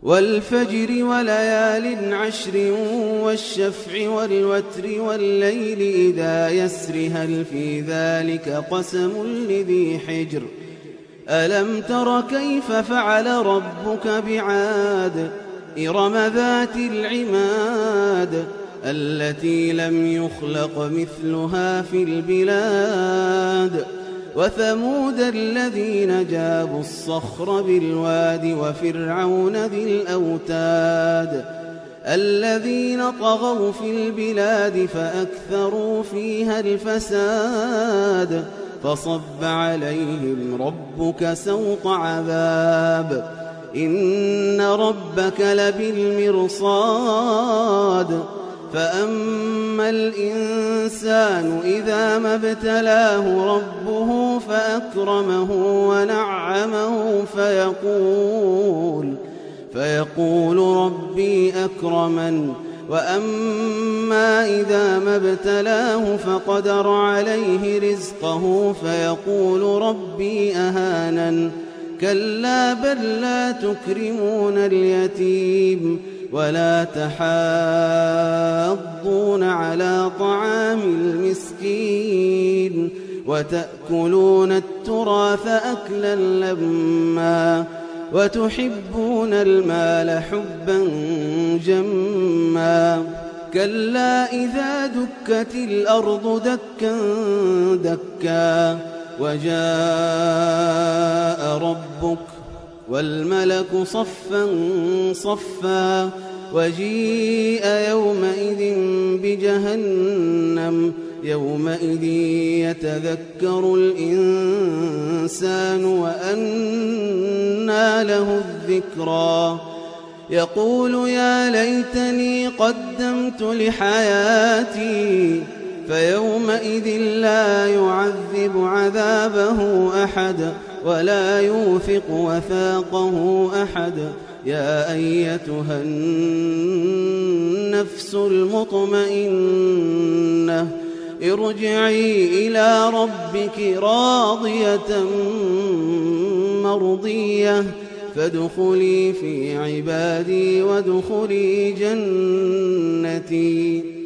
والفجر وليال عشر والشفع والوتر والليل إذا يسر هل في ذلك قسم لذي حجر ألم تر كيف فعل ربك بعاد إرم ذات العماد التي لم يخلق مثلها في البلاد وثمود الذين جابوا الصخر بالواد وفرعون ذي الأوتاد الذين طغوا في البلاد فأكثروا فيها الفساد فصب عليهم ربك سوط عذاب إن ربك لبالمرصاد فأما الإنسان إذا ما ابتلاه ربه فأكرمه ونعمه فيقول ربي أكرمن وأما إذا ما ابتلاه فقدر عليه رزقه فيقول ربي أهانن كلا بل لا تكرمون اليتيم ولا تحاضون على طعام المسكين وتأكلون التراث أكلا لما وتحبون المال حبا جما كلا إذا دكت الأرض دكا دكا وجاء ربك والملك صفا صفا وجيء يومئذ بجهنم يومئذ يتذكر الإنسان وأنى له الذكرى يقول يا ليتني قدمت لحياتي فيومئذ لا يعذب عذابه أحد ولا يوثق وثاقه أحد يا أيتها النفس المطمئنة ارجعي إلى ربك راضية مرضية فادخلي في عبادي وادخلي جنتي